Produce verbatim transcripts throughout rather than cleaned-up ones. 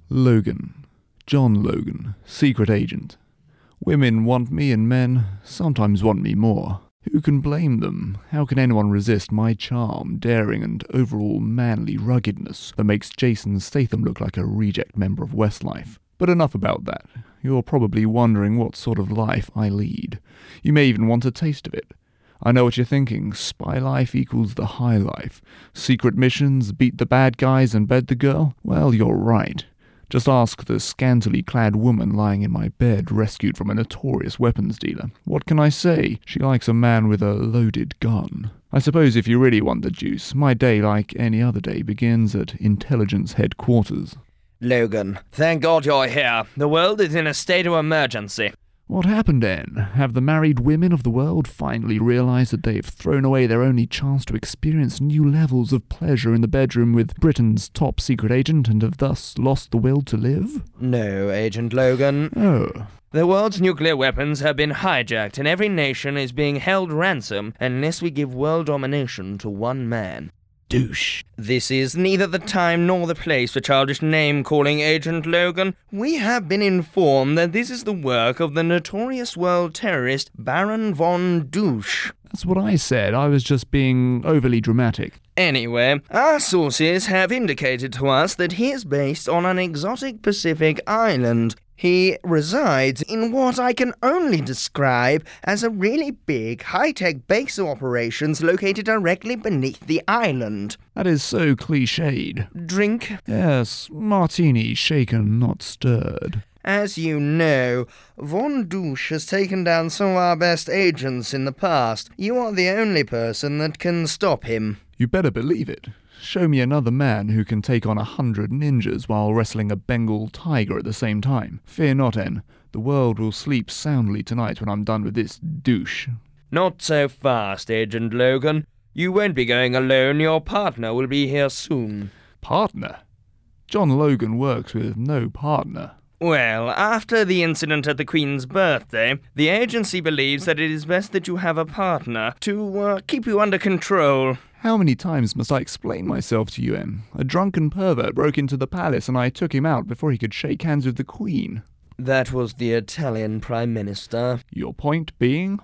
Logan. John Logan, secret agent. Women want me and men sometimes want me more. Who can blame them? How can anyone resist my charm, daring and overall manly ruggedness that makes Jason Statham look like a reject member of Westlife? But enough about that. You're probably wondering what sort of life I lead. You may even want a taste of it. I know what you're thinking. Spy life equals the high life. Secret missions, beat the bad guys and bed the girl? Well, you're right. Just ask the scantily clad woman lying in my bed, rescued from a notorious weapons dealer. What can I say? She likes a man with a loaded gun. I suppose if you really want the juice, my day, like any other day, begins at intelligence headquarters. Logan, thank God you're here. The world is in a state of emergency. What happened then? Have the married women of the world finally realized that they've thrown away their only chance to experience new levels of pleasure in the bedroom with Britain's top secret agent and have thus lost the will to live? No, Agent Logan. Oh. The world's nuclear weapons have been hijacked and every nation is being held ransom unless we give world domination to one man. Douche. This is neither the time nor the place for childish name-calling, Agent Logan. We have been informed that this is the work of the notorious world terrorist Baron von Douche. That's what I said. I was just being overly dramatic. Anyway, our sources have indicated to us that he is based on an exotic Pacific island. He resides in what I can only describe as a really big, high-tech base of operations located directly beneath the island. That is so cliched. Drink? Yes, martini shaken, not stirred. As you know, Von Douche has taken down some of our best agents in the past. You are the only person that can stop him. You better believe it. Show me another man who can take on a hundred ninjas while wrestling a Bengal tiger at the same time. Fear not, En. The world will sleep soundly tonight when I'm done with this douche. Not so fast, Agent Logan. You won't be going alone. Your partner will be here soon. Partner? John Logan works with no partner. Well, after the incident at the Queen's birthday, the agency believes that it is best that you have a partner to uh, keep you under control. How many times must I explain myself to you, En? A drunken pervert broke into the palace and I took him out before he could shake hands with the Queen. That was the Italian Prime Minister. Your point being?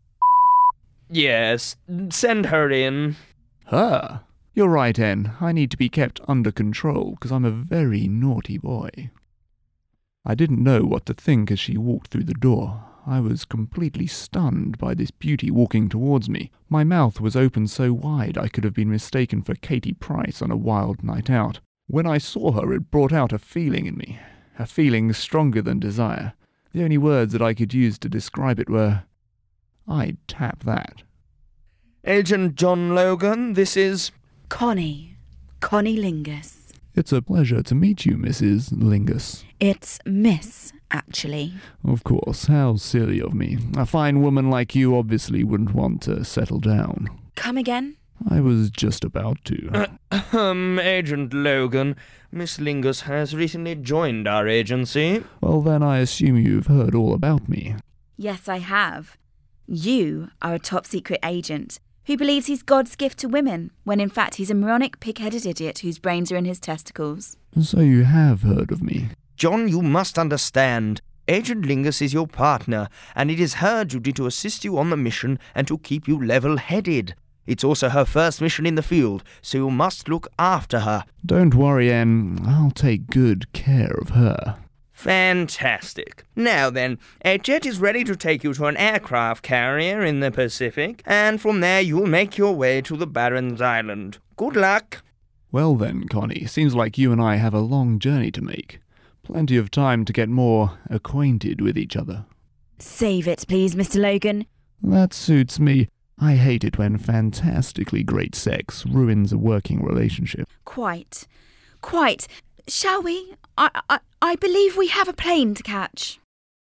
Yes, send her in. Her? You're right, En. I need to be kept under control because I'm a very naughty boy. I didn't know what to think as she walked through the door. I was completely stunned by this beauty walking towards me. My mouth was open so wide I could have been mistaken for Katie Price on a wild night out. When I saw her, it brought out a feeling in me, a feeling stronger than desire. The only words that I could use to describe it were, I'd tap that. Agent John Logan, this is... Connie. Connie Lingus. It's a pleasure to meet you, Missus Lingus. It's Miss, actually. Of course, how silly of me. A fine woman like you obviously wouldn't want to settle down. Come again? I was just about to. Um, Agent Logan, Miss Lingus has recently joined our agency. Well, then I assume you've heard all about me. Yes, I have. You are a top-secret agent who believes he's God's gift to women, when in fact he's a moronic, pig-headed idiot whose brains are in his testicles. So you have heard of me. John, you must understand. Agent Lingus is your partner, and it is her duty to assist you on the mission and to keep you level-headed. It's also her first mission in the field, so you must look after her. Don't worry, Anne. I'll take good care of her. Fantastic. Now then, a jet is ready to take you to an aircraft carrier in the Pacific, and from there you'll make your way to the Baron's Island. Good luck. Well then, Connie, seems like you and I have a long journey to make. Plenty of time to get more acquainted with each other. Save it, please, Mister Logan. That suits me. I hate it when fantastically great sex ruins a working relationship. Quite. Quite. Shall we? I, I, I believe we have a plane to catch.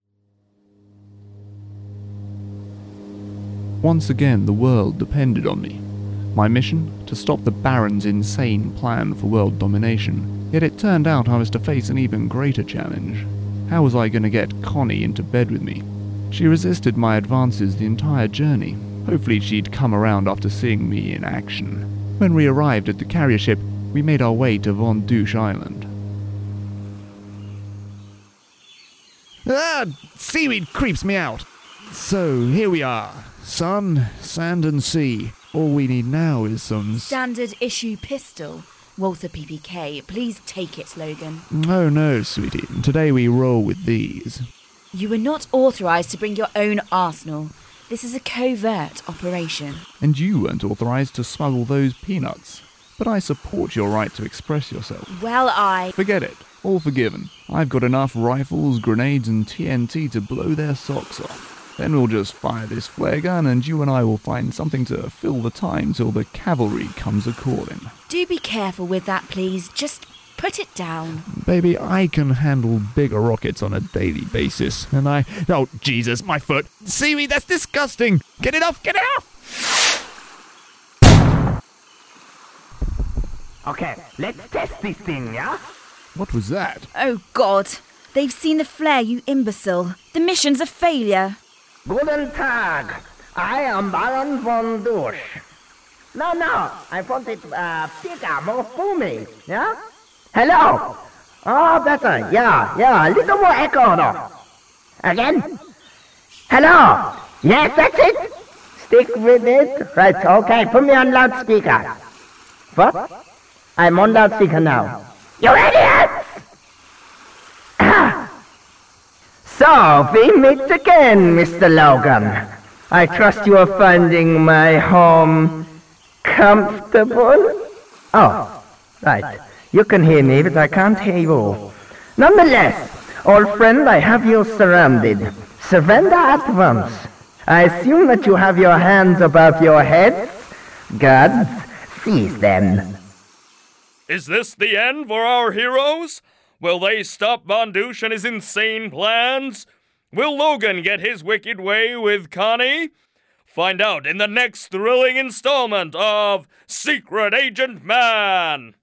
Once again, the world depended on me. My mission? To stop the Baron's insane plan for world domination. Yet it turned out I was to face an even greater challenge. How was I going to get Connie into bed with me? She resisted my advances the entire journey. Hopefully she'd come around after seeing me in action. When we arrived at the carrier ship, we made our way to Von Douche Island. Ah, seaweed creeps me out. So, here we are. Sun, sand and sea. All we need now is some... Standard issue pistol. Walther P P K, please take it, Logan. Oh no, sweetie. Today we roll with these. You were not authorised to bring your own arsenal. This is a covert operation. And you weren't authorised to smuggle those peanuts. But I support your right to express yourself. Well, I... Forget it. All forgiven. I've got enough rifles, grenades and T N T to blow their socks off. Then we'll just fire this flare gun and you and I will find something to fill the time till the cavalry comes a-calling. Do be careful with that, please. Just put it down. Baby, I can handle bigger rockets on a daily basis. And I... Oh, Jesus, my foot. Seaweed, that's disgusting. Get it off, get it off! Okay, let's test this thing, yeah? What was that? Oh, God. They've seen the flare, you imbecile. The mission's a failure. Guten Tag. I am Baron von Dusch. No, no, I want it uh, bigger, more foamy, yeah? Hello? Oh, better, yeah, yeah, a little more echo though. Again? Hello? Yes, that's it? Stick with it? Right, okay, put me on loudspeaker. What? I'm on loudspeaker now. You idiots! So, we meet again, Mister Logan. I trust you are finding my home comfortable? Oh, right. You can hear me, but I can't hear you. Nonetheless, old friend, I have you surrounded. Surrender at once. I assume that you have your hands above your heads. Guards, seize them. Is this the end for our heroes? Will they stop Von Douche and his insane plans? Will Logan get his wicked way with Connie? Find out in the next thrilling installment of Secret Agent Man!